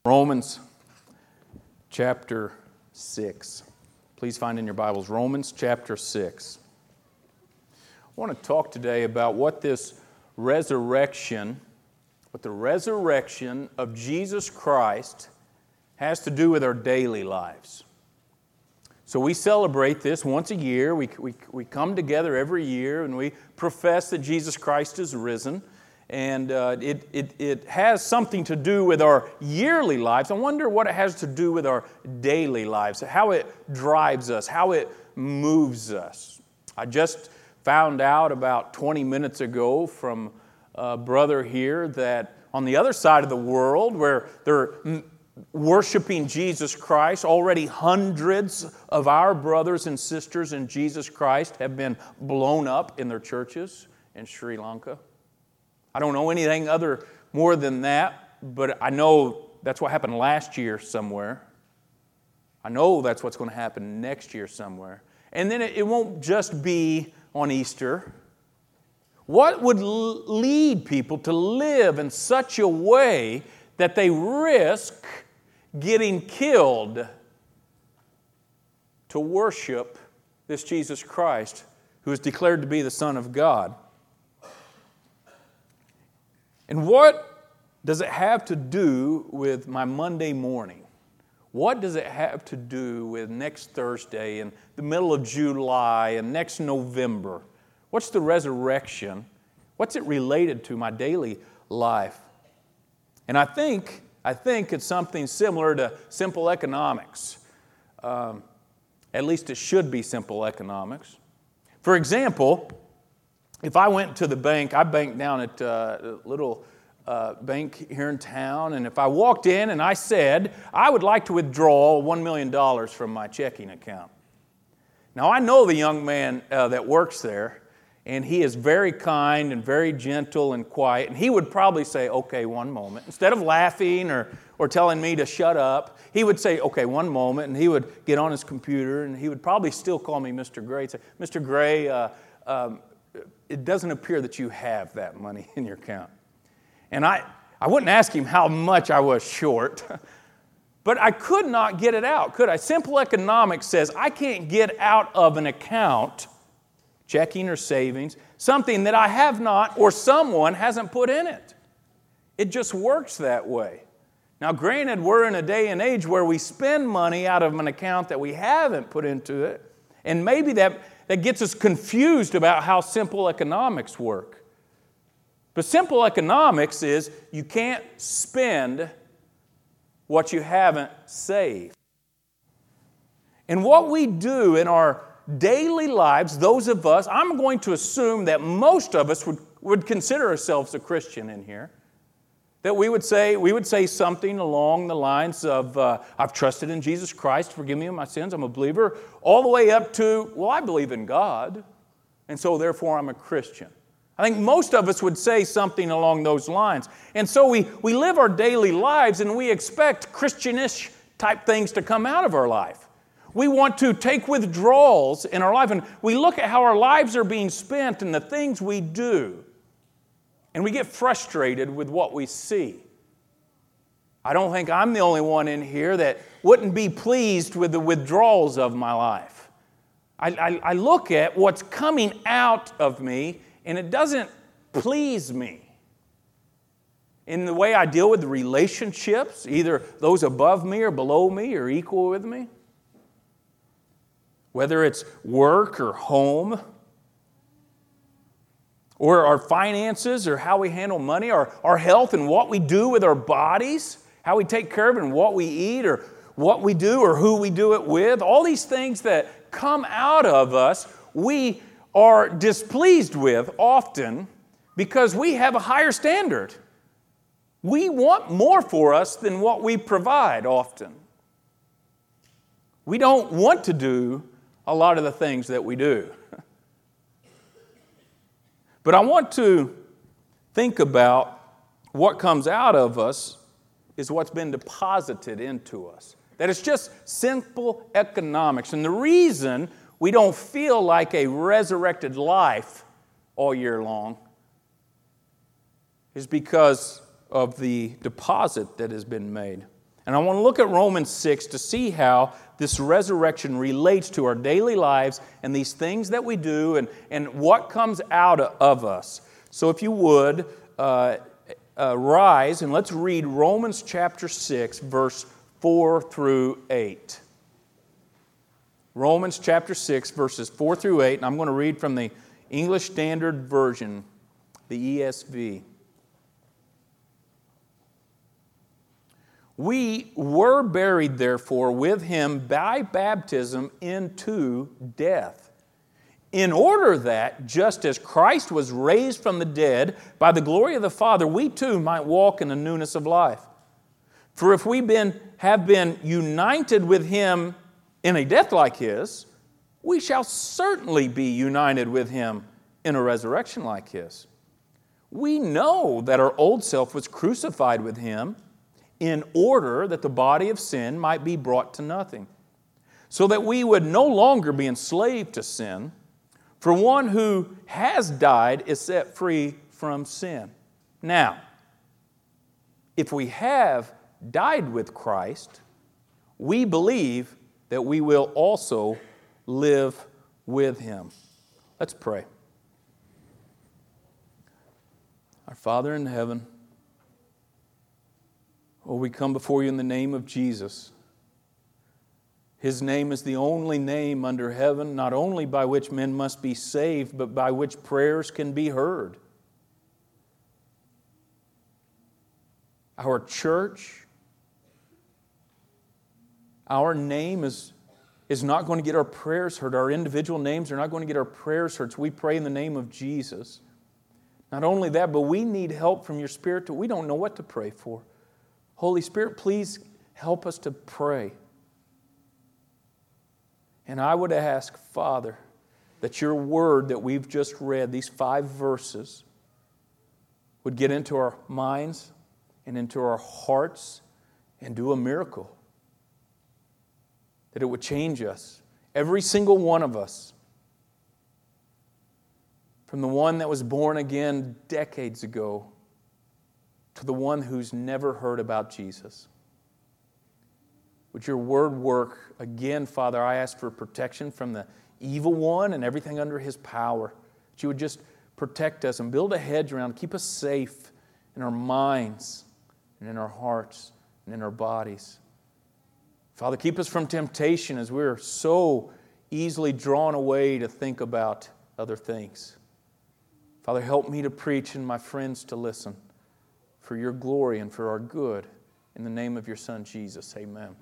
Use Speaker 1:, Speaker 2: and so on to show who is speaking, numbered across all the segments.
Speaker 1: Romans chapter 6. Please find in your Bibles Romans chapter 6. I want to talk today about what the resurrection of Jesus Christ has to do with our daily lives. So we celebrate this once a year. We come together every year and we profess that Jesus Christ is risen. And it has something to do with our yearly lives. I wonder what it has to do with our daily lives, how it drives us, how it moves us. I just found out about 20 minutes ago from a brother here that on the other side of the world where they're worshiping Jesus Christ, already hundreds of our brothers and sisters in Jesus Christ have been blown up in their churches in Sri Lanka. I don't know anything more than that, but I know that's what happened last year somewhere. I know that's what's going to happen next year somewhere. And then it won't just be on Easter. What would lead people to live in such a way that they risk getting killed to worship this Jesus Christ who is declared to be the Son of God? And what does it have to do with my Monday morning? What does it have to do with next Thursday and the middle of July and next November? What's the resurrection? What's it related to my daily life? And I think it's something similar to simple economics. At least it should be simple economics. For example, if I went to the bank, I bank down at a little bank here in town, and if I walked in and I said, I would like to withdraw $1 million from my checking account. Now, I know the young man that works there, and he is very kind and very gentle and quiet, and he would probably say, okay, one moment. Instead of laughing or telling me to shut up, he would say, okay, one moment, and he would get on his computer, and he would probably still call me Mr. Gray. He'd say, Mr. Gray, it doesn't appear that you have that money in your account. And I wouldn't ask him how much I was short, but I could not get it out, could I? Simple economics says I can't get out of an account, checking or savings, something that I have not or someone hasn't put in it. It just works that way. Now, granted, we're in a day and age where we spend money out of an account that we haven't put into it, and maybe that gets us confused about how simple economics work. But simple economics is you can't spend what you haven't saved. And what we do in our daily lives, those of us, I'm going to assume that most of us would consider ourselves a Christian in here. That we would say something along the lines of, I've trusted in Jesus Christ, forgive me of my sins, I'm a believer, all the way up to, well, I believe in God, and so therefore I'm a Christian. I think most of us would say something along those lines. And so we live our daily lives and we expect Christianish type things to come out of our life. We want to take withdrawals in our life and we look at how our lives are being spent and the things we do. And we get frustrated with what we see. I don't think I'm the only one in here that wouldn't be pleased with the withdrawals of my life. I look at what's coming out of me and it doesn't please me. In the way I deal with the relationships, either those above me or below me or equal with me. Whether it's work or home, or our finances, or how we handle money, or our health and what we do with our bodies, how we take care of it and what we eat, or what we do or who we do it with. All these things that come out of us, we are displeased with often because we have a higher standard. We want more for us than what we provide often. We don't want to do a lot of the things that we do. But I want to think about what comes out of us is what's been deposited into us. That it's just simple economics. And the reason we don't feel like a resurrected life all year long is because of the deposit that has been made. And I want to look at Romans 6 to see how this resurrection relates to our daily lives and these things that we do and what comes out of us. So if you would, rise and let's read Romans chapter 6, verse 4 through 8. Romans chapter 6, verses 4 through 8, and I'm going to read from the English Standard Version, the ESV. We were buried, therefore, with Him by baptism into death, in order that, just as Christ was raised from the dead by the glory of the Father, we too might walk in the newness of life. For if we have been united with Him in a death like His, we shall certainly be united with Him in a resurrection like His. We know that our old self was crucified with Him in order that the body of sin might be brought to nothing, so that we would no longer be enslaved to sin. For one who has died is set free from sin. Now, if we have died with Christ, we believe that we will also live with Him. Let's pray. Our Father in heaven, we come before You in the name of Jesus. His name is the only name under heaven, not only by which men must be saved, but by which prayers can be heard. Our church, our name is not going to get our prayers heard. Our individual names are not going to get our prayers heard. So we pray in the name of Jesus. Not only that, but we need help from Your Spirit. We don't know what to pray for. Holy Spirit, please help us to pray. And I would ask, Father, that Your word that we've just read, these 5 verses, would get into our minds and into our hearts and do a miracle. That it would change us, every single one of us, from the one that was born again decades ago to the one who's never heard about Jesus. Would Your word work again, Father? I ask for protection from the evil one and everything under his power. That You would just protect us and build a hedge around, keep us safe in our minds and in our hearts and in our bodies. Father, keep us from temptation as we're so easily drawn away to think about other things. Father, help me to preach and my friends to listen for Your glory and for our good. In the name of Your Son, Jesus, amen.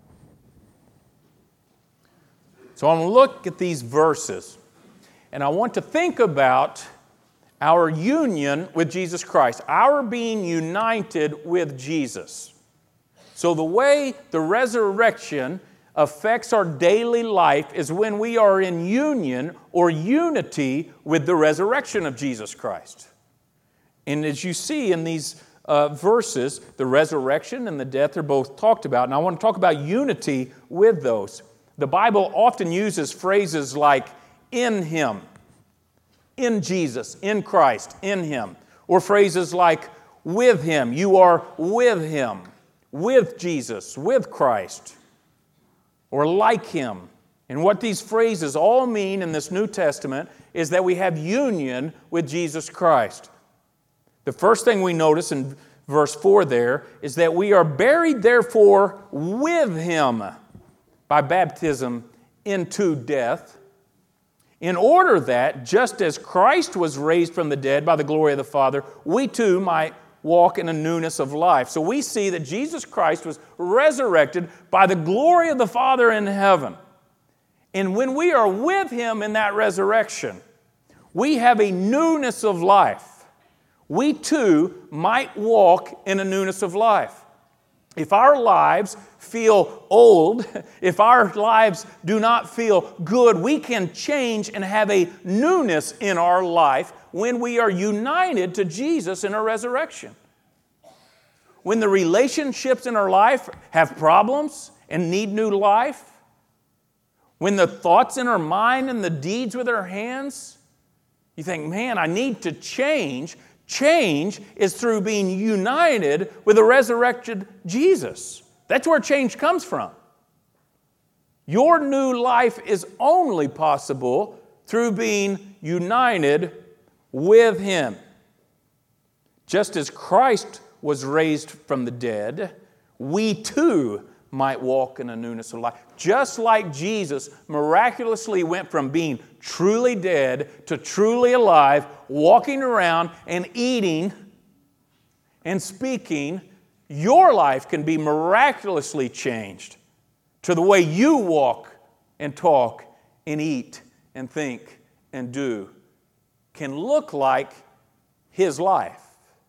Speaker 1: So I want to look at these verses, and I want to think about our union with Jesus Christ, our being united with Jesus. So the way the resurrection affects our daily life is when we are in union or unity with the resurrection of Jesus Christ. And as you see in these verses, the resurrection and the death are both talked about. And I want to talk about unity with those. The Bible often uses phrases like in Him, in Jesus, in Christ, in Him. Or phrases like with Him, you are with Him, with Jesus, with Christ. Or like Him. And what these phrases all mean in this New Testament is that we have union with Jesus Christ. The first thing we notice in verse 4 there is that we are buried therefore with Him by baptism into death, in order that, just as Christ was raised from the dead by the glory of the Father, we too might walk in a newness of life. So we see that Jesus Christ was resurrected by the glory of the Father in heaven. And when we are with Him in that resurrection, we have a newness of life. We too might walk in a newness of life. If our lives feel old, if our lives do not feel good, we can change and have a newness in our life when we are united to Jesus in a resurrection. When the relationships in our life have problems and need new life, when the thoughts in our mind and the deeds with our hands, you think, man, I need to change. Change is through being united with the resurrected Jesus. That's where change comes from. Your new life is only possible through being united with Him. Just as Christ was raised from the dead, we too might walk in a newness of life. Just like Jesus miraculously went from being truly dead to truly alive, walking around and eating and speaking, your life can be miraculously changed to the way you walk and talk and eat and think and do can look like His life.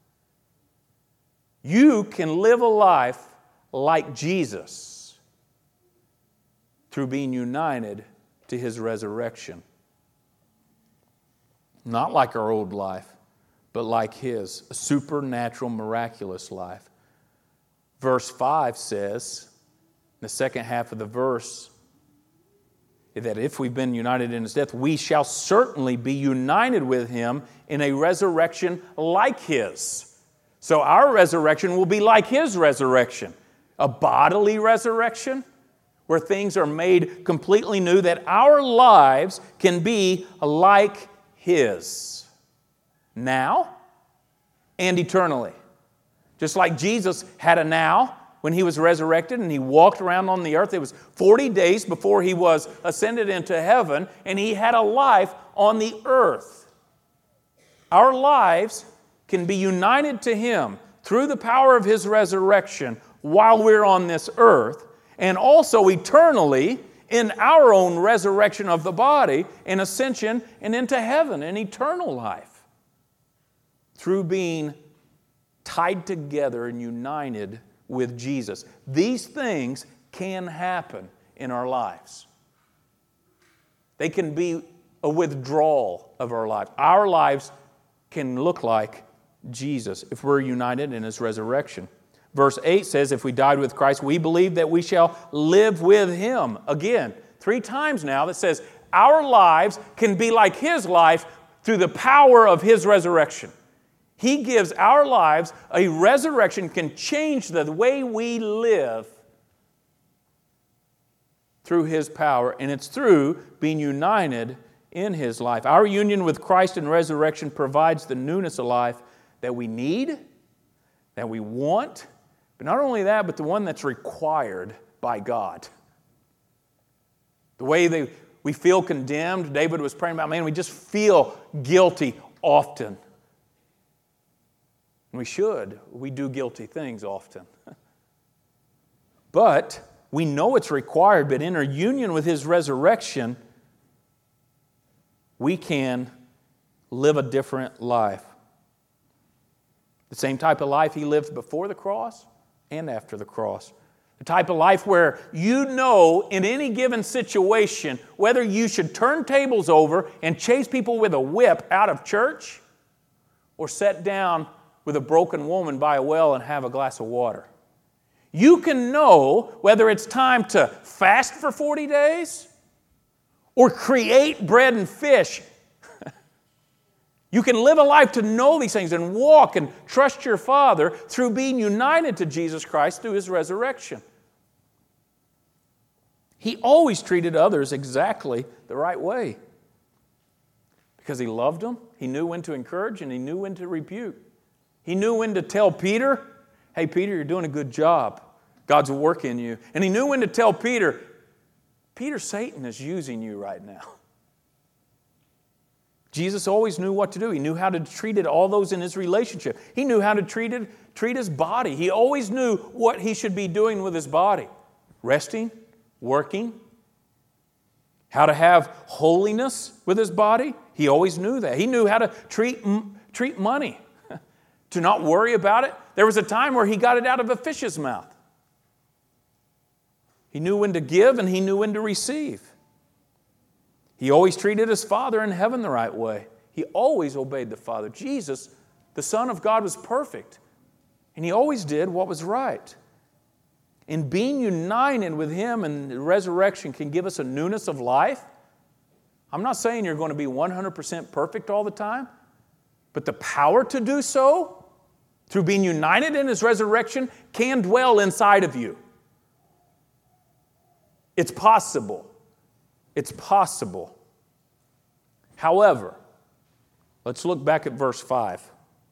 Speaker 1: You can live a life like Jesus through being united to His resurrection. Not like our old life, but like His, a supernatural, miraculous life. Verse 5 says, in the second half of the verse, that if we've been united in His death, we shall certainly be united with Him in a resurrection like His. So our resurrection will be like His resurrection. A bodily resurrection where things are made completely new, that our lives can be like His now and eternally. Just like Jesus had a now when He was resurrected and He walked around on the earth. It was 40 days before He was ascended into heaven, and He had a life on the earth. Our lives can be united to Him through the power of His resurrection while we're on this earth, and also eternally in our own resurrection of the body and ascension and into heaven and eternal life through being tied together and united with Jesus. These things can happen in our lives. They can be a withdrawal of our lives. Our lives can look like Jesus if we're united in His resurrection. Verse 8 says, if we died with Christ, we believe that we shall live with Him. Again, 3 times now that says our lives can be like His life through the power of His resurrection. He gives our lives a resurrection, can change the way we live through His power, and it's through being united in His life. Our union with Christ in resurrection provides the newness of life that we need, that we want, but not only that, but the one that's required by God. The way we feel condemned, David was praying about, man, we just feel guilty often. And we should. We do guilty things often. But we know it's required, but in our union with His resurrection, we can live a different life. The same type of life He lived before the cross and after the cross. The type of life where you know in any given situation whether you should turn tables over and chase people with a whip out of church or sit down with a broken woman by a well and have a glass of water. You can know whether it's time to fast for 40 days or create bread and fish. You can live a life to know these things and walk and trust your Father through being united to Jesus Christ through His resurrection. He always treated others exactly the right way because He loved them. He knew when to encourage and He knew when to rebuke. He knew when to tell Peter, hey, Peter, you're doing a good job. God's working you. And He knew when to tell Peter, Satan is using you right now. Jesus always knew what to do. He knew how to treat all those in His relationship. He knew how to treat His body. He always knew what He should be doing with His body. Resting, working, how to have holiness with His body. He always knew that. He knew how to treat money, to not worry about it. There was a time where He got it out of a fish's mouth. He knew when to give and He knew when to receive. He always treated His Father in heaven the right way. He always obeyed the Father. Jesus, the Son of God, was perfect. And He always did what was right. And being united with Him in the resurrection can give us a newness of life. I'm not saying you're going to be 100% perfect all the time, but the power to do so through being united in His resurrection can dwell inside of you. It's possible. It's possible. However, let's look back at verse 5.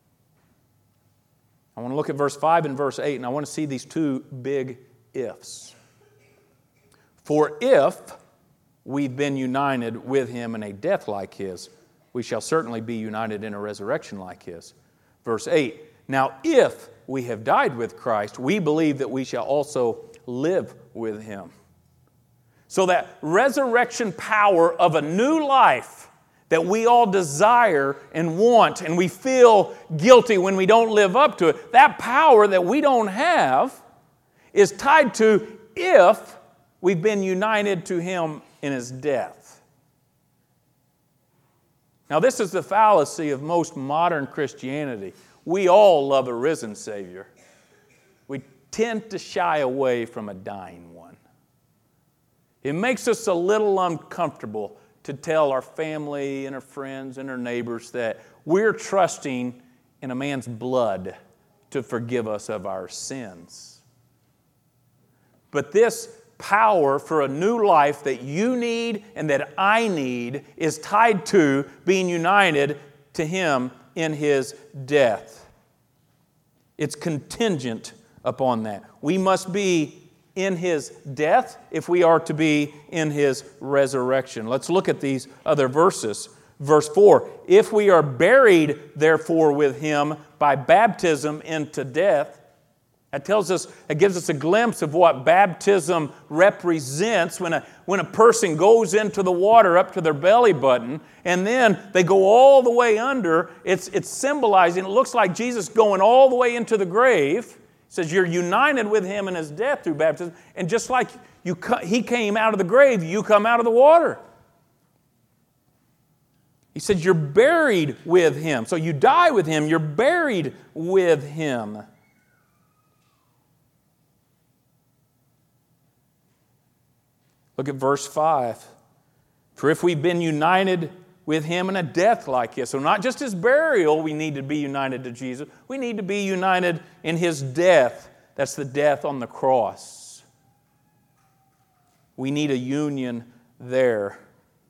Speaker 1: I want to look at verse 5 and verse 8, and I want to see these two big ifs. For if we've been united with Him in a death like His, we shall certainly be united in a resurrection like His. Verse 8, now if we have died with Christ, we believe that we shall also live with Him. So that resurrection power of a new life that we all desire and want, and we feel guilty when we don't live up to it, that power that we don't have is tied to if we've been united to Him in His death. Now, this is the fallacy of most modern Christianity. We all love a risen Savior. We tend to shy away from a dying one. It makes us a little uncomfortable to tell our family and our friends and our neighbors that we're trusting in a man's blood to forgive us of our sins. But this power for a new life that you need and that I need is tied to being united to Him in His death. It's contingent upon that. We must be in His death if we are to be in His resurrection. Let's look at these other verses. Verse 4, if we are buried therefore with Him by baptism into death, that tells us, it gives us a glimpse of what baptism represents when a person goes into the water up to their belly button and then they go all the way under. It's symbolizing, it looks like Jesus going all the way into the grave. It says you're united with Him in His death through baptism. And just like He came out of the grave, you come out of the water. He said you're buried with Him. So you die with Him, you're buried with Him. Look at verse 5. For if we've been united with Him in a death like His, so not just His burial, we need to be united to Jesus. We need to be united in His death. That's the death on the cross. We need a union there.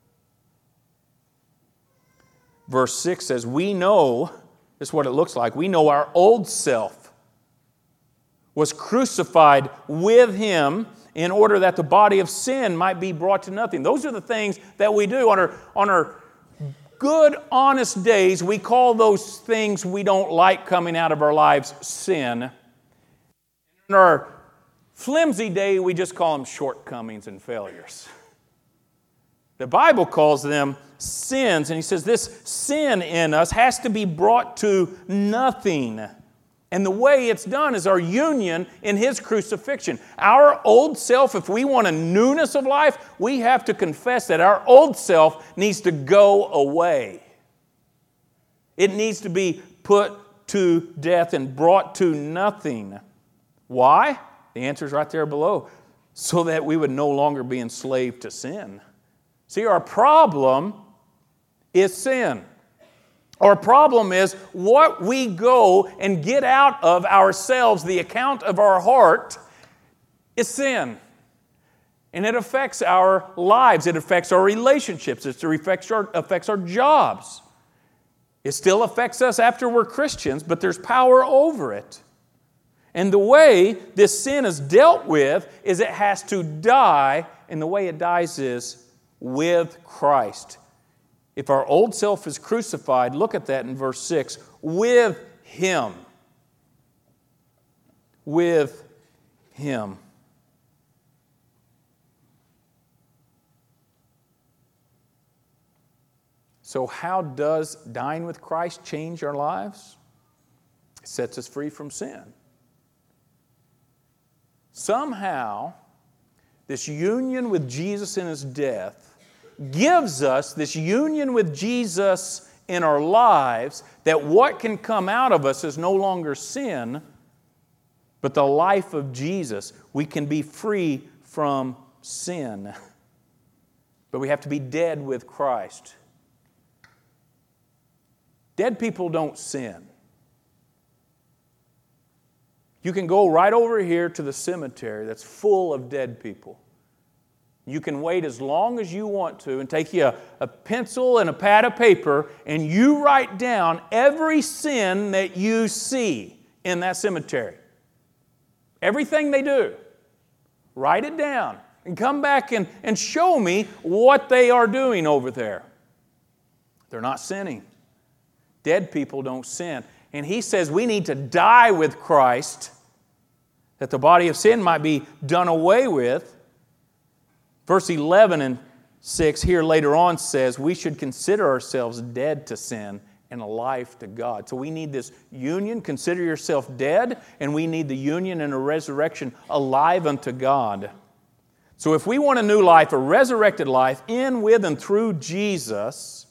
Speaker 1: Verse 6 says, we know, this is what it looks like, we know our old self was crucified with Him in order that the body of sin might be brought to nothing. Those are the things that we do on our good, honest days. We call those things we don't like coming out of our lives sin. In our flimsy day, we just call them shortcomings and failures. The Bible calls them sins, and He says this sin in us has to be brought to nothing. And the way it's done is our union in His crucifixion. Our old self, if we want a newness of life, we have to confess that our old self needs to go away. It needs to be put to death and brought to nothing. Why? The answer is right there below. So that we would no longer be enslaved to sin. See, our problem is sin. Our problem is what we go and get out of ourselves, the account of our heart, is sin. And it affects our lives. It affects our relationships. It affects our jobs. It still affects us after we're Christians, but there's power over it. And the way this sin is dealt with is it has to die, and the way it dies is with Christ. If our old self is crucified, look at that in verse 6, with Him. With Him. So how does dying with Christ change our lives? It sets us free from sin. Somehow, this union with Jesus in His death gives us this union with Jesus in our lives, that what can come out of us is no longer sin, but the life of Jesus. We can be free from sin. But we have to be dead with Christ. Dead people don't sin. You can go right over here to the cemetery that's full of dead people. You can wait as long as you want to and take you a pencil and a pad of paper and you write down every sin that you see in that cemetery. Everything they do. Write it down and come back and show me what they are doing over there. They're not sinning. Dead people don't sin. And he says we need to die with Christ that the body of sin might be done away with. Verse 11 and 6 here later on says we should consider ourselves dead to sin and alive to God. So we need this union. Consider yourself dead, and we need the union and a resurrection alive unto God. So if we want a new life, a resurrected life in, with, and through Jesus,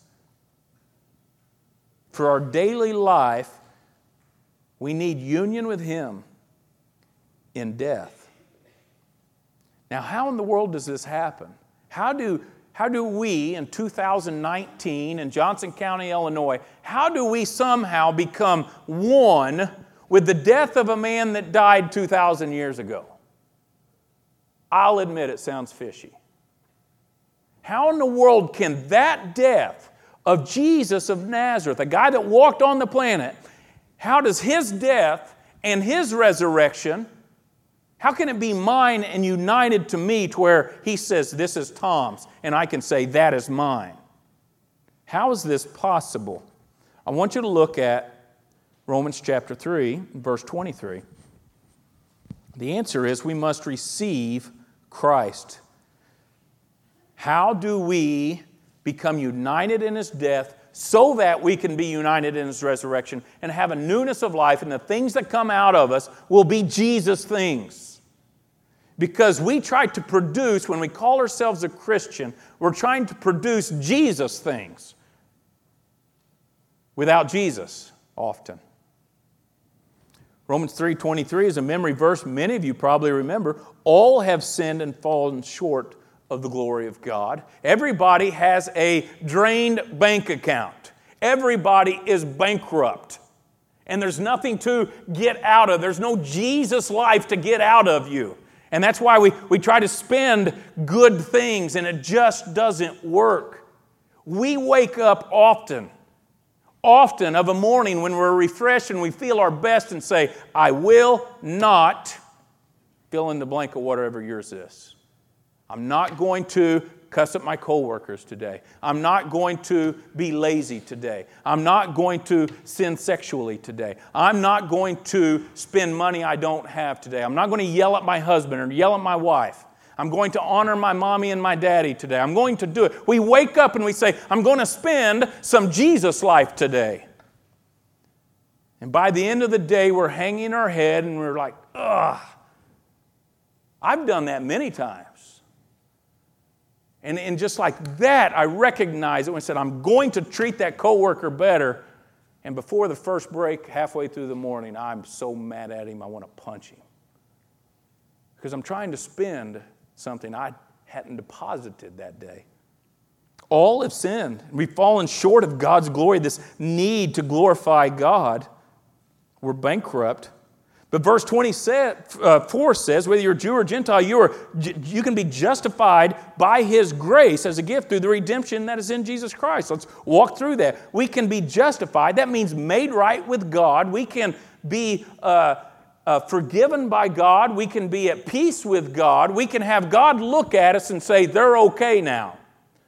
Speaker 1: for our daily life, we need union with Him in death. Now, how in the world does this happen? How do we in 2019 in Johnson County, Illinois, how do we somehow become one with the death of a man that died 2,000 years ago? I'll admit it sounds fishy. How in the world can that death of Jesus of Nazareth, a guy that walked on the planet, how does His death and His resurrection, how can it be mine and united to me to where He says, this is Tom's, and I can say, that is mine? How is this possible? I want you to look at Romans chapter 3, verse 23. The answer is we must receive Christ. How do we become united in His death so that we can be united in His resurrection and have a newness of life, and the things that come out of us will be Jesus things? Because we try to produce, when we call ourselves a Christian, we're trying to produce Jesus things without Jesus often. Romans 3:23 is a memory verse many of you probably remember. All have sinned and fallen short of the glory of God. Everybody has a drained bank account. Everybody is bankrupt. And there's nothing to get out of. There's no Jesus life to get out of you. And that's why we try to spend good things and it just doesn't work. We wake up often of a morning when we're refreshed and we feel our best and say, I will not fill in the blank of whatever yours is. I'm not going to cuss at my coworkers today. I'm not going to be lazy today. I'm not going to sin sexually today. I'm not going to spend money I don't have today. I'm not going to yell at my husband or yell at my wife. I'm going to honor my mommy and my daddy today. I'm going to do it. We wake up and we say, I'm going to spend some Jesus life today. And by the end of the day, we're hanging our head and we're like, ugh. I've done that many times. And just like that, I recognized it when I said, I'm going to treat that coworker better. And before the first break, halfway through the morning, I'm so mad at him, I want to punch him. Because I'm trying to spend something I hadn't deposited that day. All have sinned. We've fallen short of God's glory, this need to glorify God. We're bankrupt. But verse 24 says, whether you're Jew or Gentile, you can be justified by His grace as a gift through the redemption that is in Jesus Christ. Let's walk through that. We can be justified. That means made right with God. We can be forgiven by God. We can be at peace with God. We can have God look at us and say, they're okay now.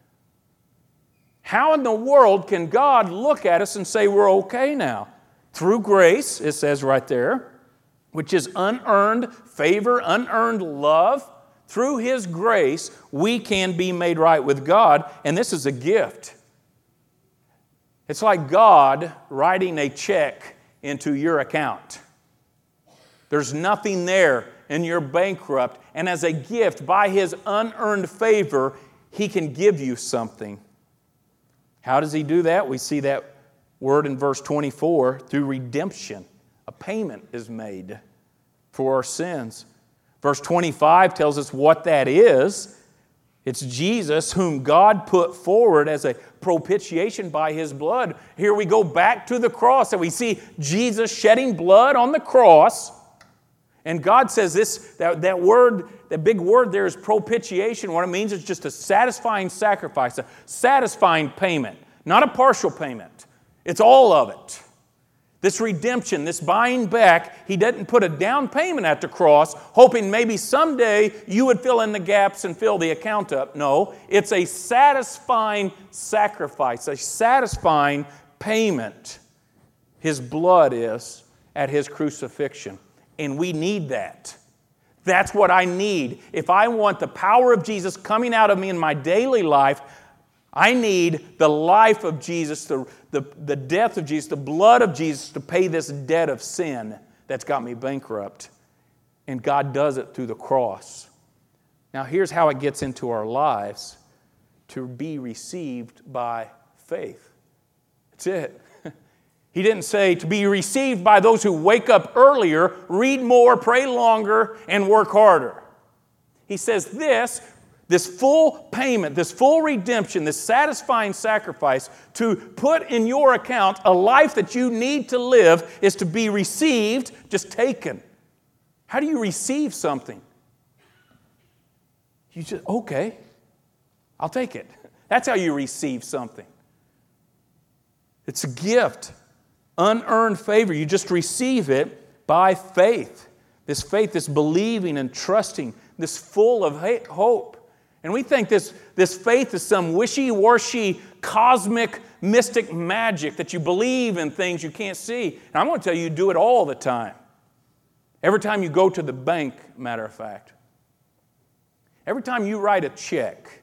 Speaker 1: How in the world can God look at us and say we're okay now? Through grace, it says right there, which is unearned favor, unearned love. Through His grace, we can be made right with God, and this is a gift. It's like God writing a check into your account. There's nothing there, and you're bankrupt, and as a gift, by His unearned favor, He can give you something. How does He do that? We see that word in verse 24, through redemption. A payment is made for our sins. Verse 25 tells us what that is. It's Jesus whom God put forward as a propitiation by His blood. Here we go back to the cross and we see Jesus shedding blood on the cross. And God says that word, that big word there is propitiation. What it means is just a satisfying sacrifice, a satisfying payment, not a partial payment. It's all of it. This redemption, this buying back, He didn't put a down payment at the cross, hoping maybe someday you would fill in the gaps and fill the account up. No, it's a satisfying sacrifice, a satisfying payment. His blood is at His crucifixion. And we need that. That's what I need. If I want the power of Jesus coming out of me in my daily life, I need the life of Jesus, the death of Jesus, the blood of Jesus to pay this debt of sin that's got me bankrupt. And God does it through the cross. Now here's how it gets into our lives: to be received by faith. That's it. He didn't say to be received by those who wake up earlier, read more, pray longer, and work harder. He says this full payment, this full redemption, this satisfying sacrifice to put in your account a life that you need to live is to be received, just taken. How do you receive something? You just, okay, I'll take it. That's how you receive something. It's a gift, unearned favor. You just receive it by faith. This faith, this believing and trusting, this full of hope. And we think this faith is some wishy-washy, cosmic, mystic magic that you believe in things you can't see. And I'm going to tell you, you do it all the time. Every time you go to the bank, matter of fact. Every time you write a check,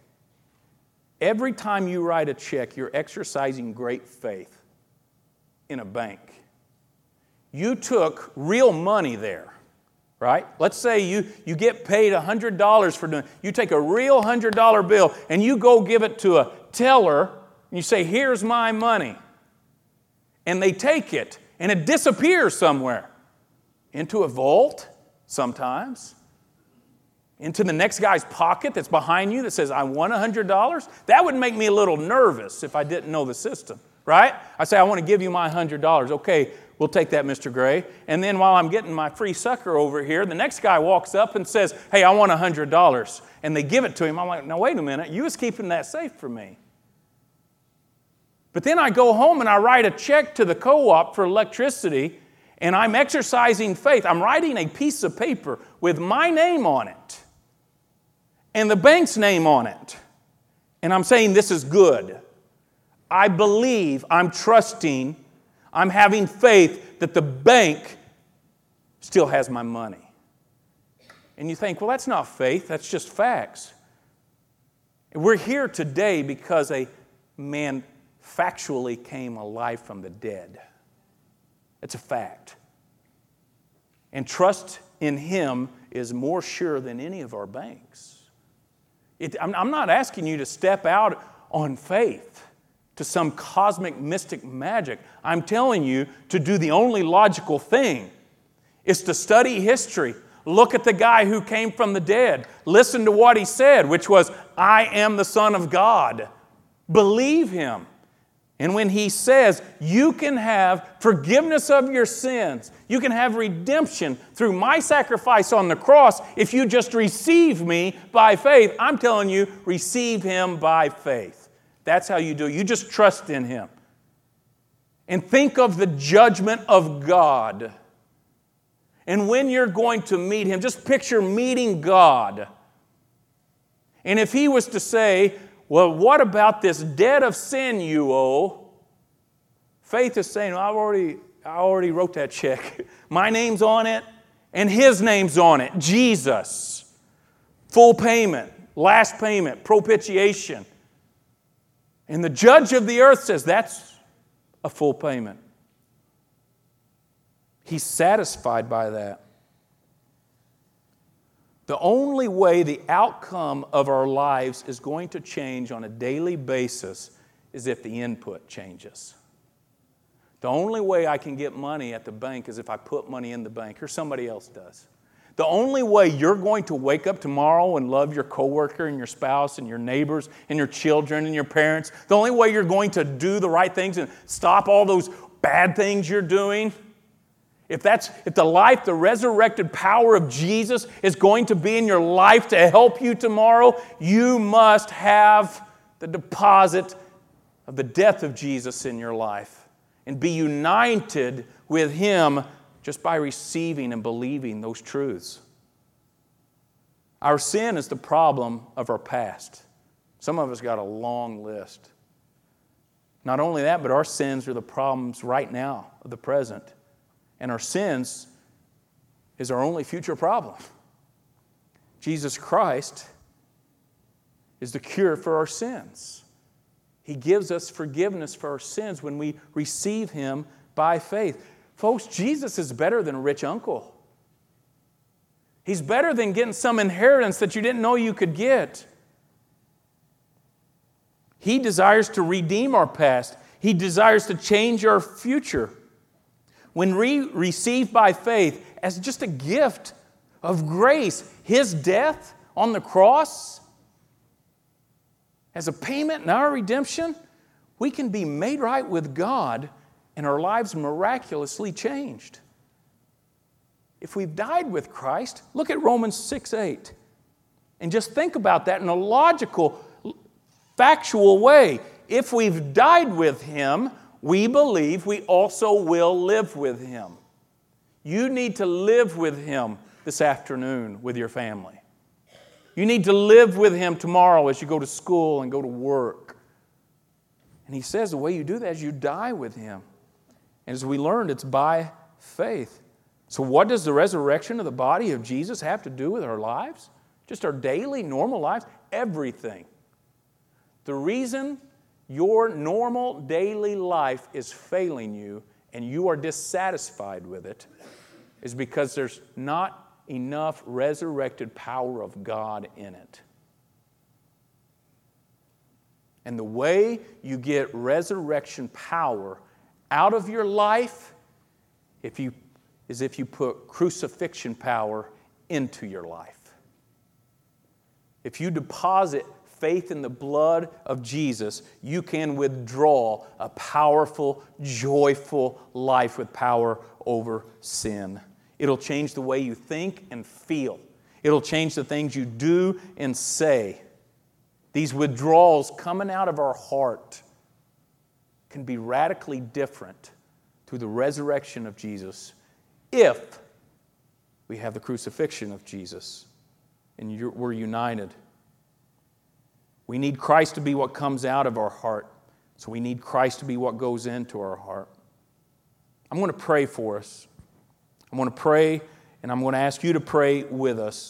Speaker 1: you're exercising great faith in a bank. You took real money there. Right? Let's say you get paid $100 for doing it. You take a real $100 bill and you go give it to a teller and you say, here's my money. And they take it and it disappears somewhere. Into a vault, sometimes. Into the next guy's pocket that's behind you that says, I want $100. That would make me a little nervous if I didn't know the system. Right? I say, I want to give you my $100. Okay, we'll take that, Mr. Gray. And then while I'm getting my free sucker over here, the next guy walks up and says, hey, I want $100. And they give it to him. I'm like, now wait a minute, you was keeping that safe for me. But then I go home and I write a check to the co-op for electricity, and I'm exercising faith. I'm writing a piece of paper with my name on it and the bank's name on it. And I'm saying this is good. I believe, I'm trusting, I'm having faith that the bank still has my money. And you think, well, that's not faith, that's just facts. We're here today because a man factually came alive from the dead. It's a fact. And trust in Him is more sure than any of our banks. I'm not asking you to step out on faith to some cosmic mystic magic. I'm telling you to do the only logical thing is to study history. Look at the guy who came from the dead. Listen to what he said, which was, I am the Son of God. Believe Him. And when He says you can have forgiveness of your sins, you can have redemption through my sacrifice on the cross if you just receive me by faith, I'm telling you, receive Him by faith. That's how you do it. You just trust in Him. And think of the judgment of God. And when you're going to meet Him, just picture meeting God. And if He was to say, well, what about this debt of sin you owe? Faith is saying, I already wrote that check. My name's on it, and His name's on it. Jesus. Full payment, last payment, propitiation. And the judge of the earth says that's a full payment. He's satisfied by that. The only way the outcome of our lives is going to change on a daily basis is if the input changes. The only way I can get money at the bank is if I put money in the bank or somebody else does. The only way you're going to wake up tomorrow and love your coworker and your spouse and your neighbors and your children and your parents, the only way you're going to do the right things and stop all those bad things you're doing If the life, the resurrected power of Jesus is going to be in your life to help you tomorrow, you must have the deposit of the death of Jesus in your life and be united with Him just by receiving and believing those truths. Our sin is the problem of our past. Some of us got a long list. Not only that, but our sins are the problems right now of the present. And our sins is our only future problem. Jesus Christ is the cure for our sins. He gives us forgiveness for our sins when we receive Him by faith. Folks, Jesus is better than a rich uncle. He's better than getting some inheritance that you didn't know you could get. He desires to redeem our past. He desires to change our future. When we receive by faith as just a gift of grace, His death on the cross as a payment in our redemption, we can be made right with God and our lives miraculously changed. If we've died with Christ, look at Romans 6:8. And just think about that in a logical, factual way. If we've died with Him, we believe we also will live with Him. You need to live with Him this afternoon with your family. You need to live with Him tomorrow as you go to school and go to work. And He says the way you do that is you die with Him. And as we learned, it's by faith. So what does the resurrection of the body of Jesus have to do with our lives? Just our daily, normal lives? Everything. The reason your normal daily life is failing you and you are dissatisfied with it is because there's not enough resurrected power of God in it. And the way you get resurrection power out of your life is if you put crucifixion power into your life. If you deposit faith in the blood of Jesus, you can withdraw a powerful, joyful life with power over sin. It'll change the way you think and feel. It'll change the things you do and say. These withdrawals coming out of our heart can be radically different through the resurrection of Jesus if we have the crucifixion of Jesus and we're united. We need Christ to be what comes out of our heart. So we need Christ to be what goes into our heart. I'm going to pray for us. I'm going to pray, and I'm going to ask you to pray with us.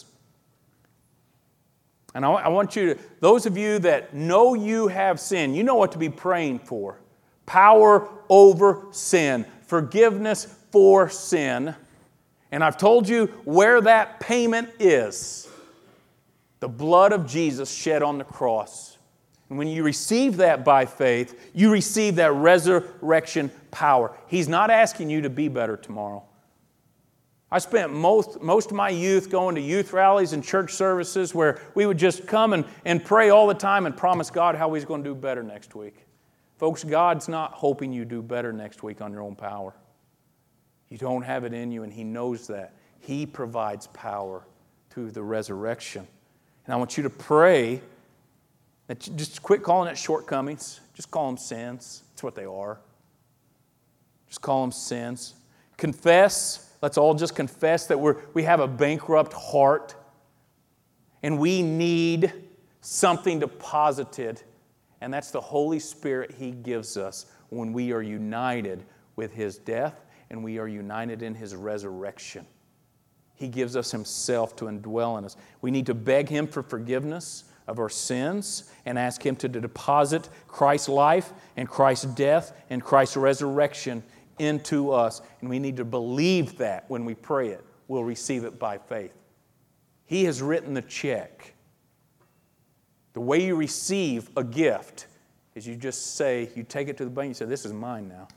Speaker 1: And I want you to, those of you that know you have sin, you know what to be praying for. Power over sin. Forgiveness for sin. And I've told you where that payment is. The blood of Jesus shed on the cross. And when you receive that by faith, you receive that resurrection power. He's not asking you to be better tomorrow. I spent most of my youth going to youth rallies and church services where we would just come and pray all the time and promise God how He's going to do better next week. Folks, God's not hoping you do better next week on your own power. You don't have it in you, and He knows that. He provides power through the resurrection. And I want you to pray that you just quit calling it shortcomings. Just call them sins. That's what they are. Just call them sins. Confess. Let's all just confess that we have a bankrupt heart and we need something deposited. And that's the Holy Spirit He gives us when we are united with His death and we are united in His resurrection. He gives us Himself to indwell in us. We need to beg Him for forgiveness of our sins and ask Him to deposit Christ's life and Christ's death and Christ's resurrection into us. And we need to believe that when we pray it, we'll receive it by faith. He has written the check. The way you receive a gift is you just say, you take it to the bank, you say, this is mine now.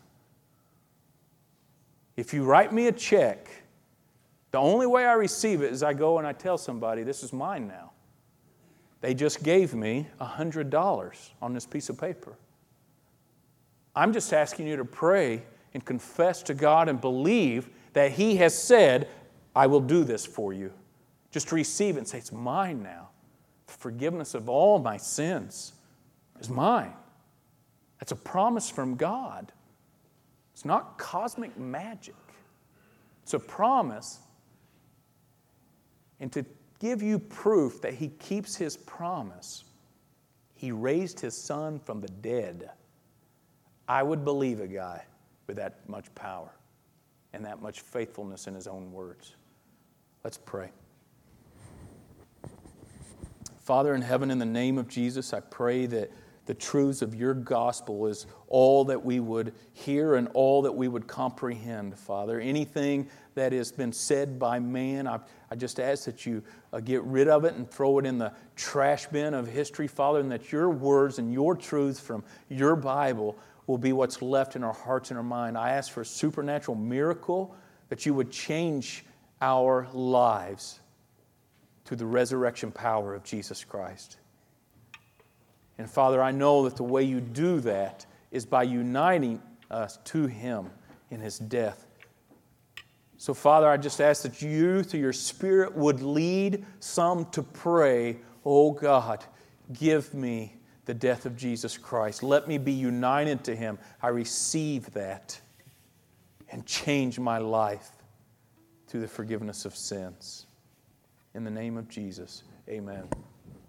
Speaker 1: If you write me a check, the only way I receive it is I go and I tell somebody, this is mine now. They just gave me $100 on this piece of paper. I'm just asking you to pray and confess to God and believe that He has said, I will do this for you. Just receive it and say, it's mine now. The forgiveness of all my sins is mine. That's a promise from God. It's not cosmic magic. It's a promise. And to give you proof that He keeps His promise, He raised His Son from the dead. I would believe a guy with that much power and that much faithfulness in his own words. Let's pray. Father in heaven, in the name of Jesus, I pray that the truths of your gospel is all that we would hear and all that we would comprehend, Father. Anything that has been said by man, I just ask that you get rid of it and throw it in the trash bin of history, Father, and that your words and your truths from your Bible will be what's left in our hearts and our mind. I ask for a supernatural miracle, that you would change our lives through the resurrection power of Jesus Christ. And Father, I know that the way you do that is by uniting us to Him in His death. So Father, I just ask that you, through your Spirit, would lead some to pray, oh God, give me the death of Jesus Christ. Let me be united to Him. I receive that and change my life through the forgiveness of sins. In the name of Jesus, amen.